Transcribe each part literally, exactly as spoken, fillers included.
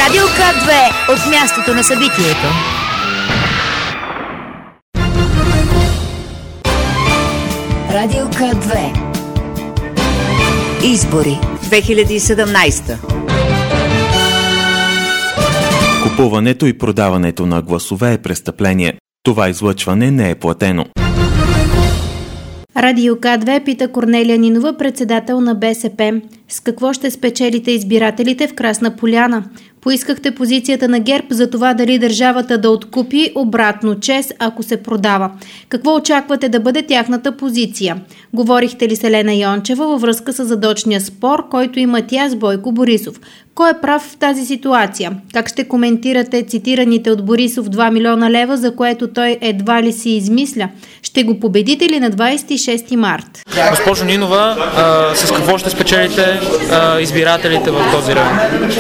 Радио К две от мястото на събитието. Радио К две. Избори две хиляди и седемнадесета. Купуването и продаването на гласове е престъпление. Това излъчване не е платено. Радио К две пита Корнелия Нинова, председател на БСП. С какво ще спечелите избирателите в Красна Поляна? Поискахте позицията на ГЕРБ за това дали държавата да откупи обратно ЧЕЗ, ако се продава. Какво очаквате да бъде тяхната позиция? Говорихте ли с Елена Йончева във връзка с задочния спор, който има тя с Бойко Борисов? Кой е прав в тази ситуация? Как ще коментирате цитираните от Борисов два милиона лева, за което той едва ли си измисля? Ще го победите ли на двадесет и шести март? Госпожо Нинова, а, с какво ще спечелите а, избирателите в този район?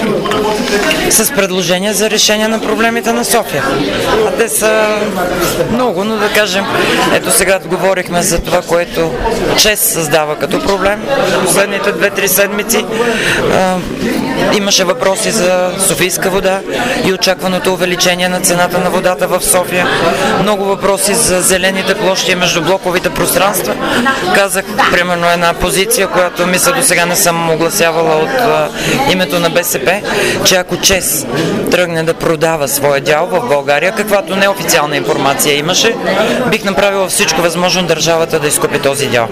С предложения за решение на проблемите на София. А те са много, но да кажем, ето сега говорихме за това, което ЧЕЗ създава като проблем. Последните две-три седмици а, имаше въпроси за Софийска вода и очакваното увеличение на цената на водата в София. Много въпроси за зелените площи между блоковите пространства. Казах, примерно, една позиция, която мисля до сега не съм огласявала от а, името на БСП, че ако ЧЕЗ тръгне да продава своя дял в България, каквато неофициална информация имаше, бих направила всичко възможно държавата да изкупи този дял.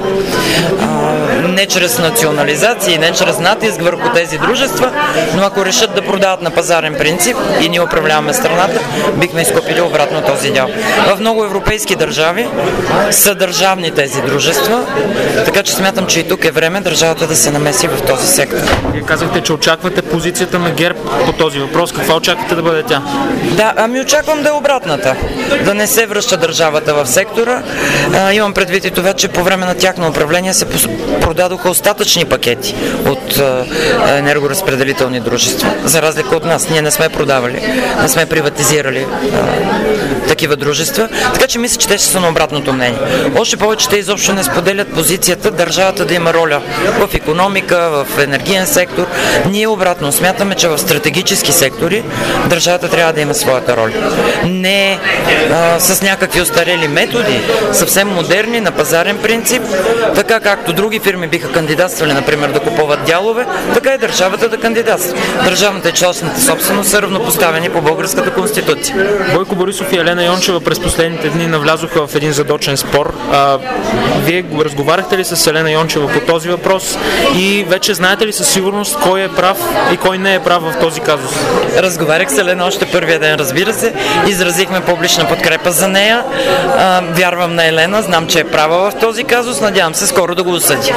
А, не чрез национализация, не чрез натиск върху тези дружества, но ако решат да продават на пазарен принцип и ние управляваме страната, бихме изкупили обратно този дял. В много европейски държави са държавни тези дружества, така че смятам, че и тук е време държавата да се намеси в този сектор. Вие казахте, че очаквате позицията на ГЕРБ по този въпрос. Какво очаквате да бъде тя? Да, ами очаквам да е обратната. Да не се връща държавата в сектора. А, имам предвид и това, че по време на тяхно управление се продадоха остатъчни пакети от а, енергоразпределителни дружества. За разлика от нас. Ние не сме продавали, не сме приватизирали а, такива дружества. Така че мисля, че те ще са на обратното мнение. Още повече те изобщо не споделят позицията държавата да има роля в икономика, в енергиен сектор. Ние обратно смятаме, че в стратегически сектори държавата трябва да има своята роля. Не а, с някакви остарели методи, съвсем модерни, на пазарен принцип, така както други фирми биха кандидатствали, например, да купуват дялове, така и държавата да кандидатства. Държавната и частната собственост са равнопоставени по българската конституция. Бойко Борисов и Елена Йончева през последните дни навлязоха в един задочен спор. А, вие разговаряхте ли с Елена Йончева по този въпрос и вече знаете ли със сигурност кой е прав и кой не е прав в този казус? Разговарях с Елена още първия ден, разбира се. Изразихме публична подкрепа за нея. А, вярвам на Елена, знам, че е права в този казус. Надявам се скоро да го осъди.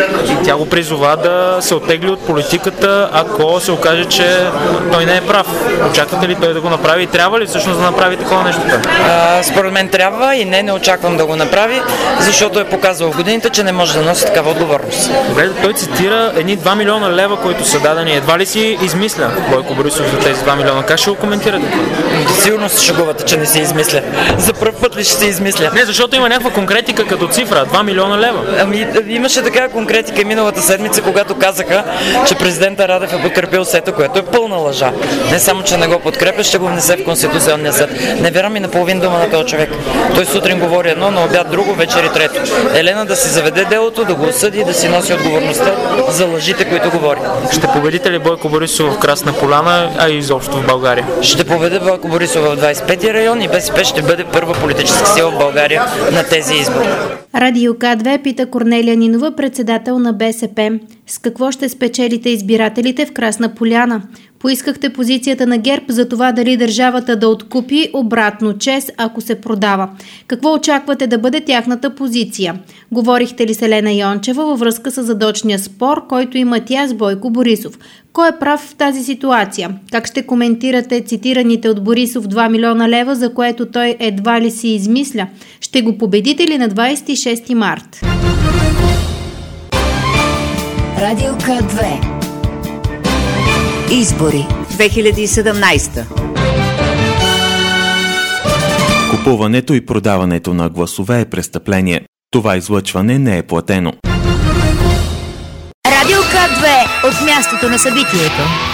И тя го призова да се оттегли от политиката, ако се окаже, че той не е прав. Очаквате ли той да го направи и трябва ли всъщност да направи такова нещо? А, според мен трябва и не, не очаквам да го направи, защото е показвал в годините, че не може да носи такава отговорност. Добре, той цитира едни два милиона лева, които са дадени. Едва ли си измисля Бойко Борисов за тези два милиона? Как ще го коментирате? Сигурно се шегувате, че не си измисля. За първ път ли ще се измисля? Не, защото има някаква конкретика като цифра. два милиона лева. Ами имаше такава конкретика и миналата седмица, когато казаха, че президента Радев е подкрепил СЕТА, което е пълна лъжа. Не само, че не го подкрепя, ще го внесе в Конституционния съд. Не вярвам и на половин дума на този човек. Той сутрин говори едно, на обяд друго, вечер и трето. Елена да си заведе делото, да го осъди и да си носи отговорността за лъжите, които говори. Ще победите ли Бойко Борисов в Красна Поляна, а и изобщо в България? Ще победи Бойко Борисов в двадесет и пети район и БСП ще бъде първа политическа сила в България на тези избори. Радио К две пита Корнелия Нинова, председател на БСП. С какво ще спечелите избирателите в Красна Поляна? Поискахте позицията на ГЕРБ за това дали държавата да откупи обратно ЧЕЗ, ако се продава. Какво очаквате да бъде тяхната позиция? Говорихте ли с Елена Йончева във връзка с задочния спор, който има тя с Бойко Борисов? Кой е прав в тази ситуация? Как ще коментирате цитираните от Борисов два милиона лева, за което той едва ли си измисля? Ще го победите ли на двадесет и шести март? Радио К две. Избори две хиляди и седемнадесета. Купуването и продаването на гласове е престъпление. Това излъчване не е платено. Радио К две от мястото на събитието.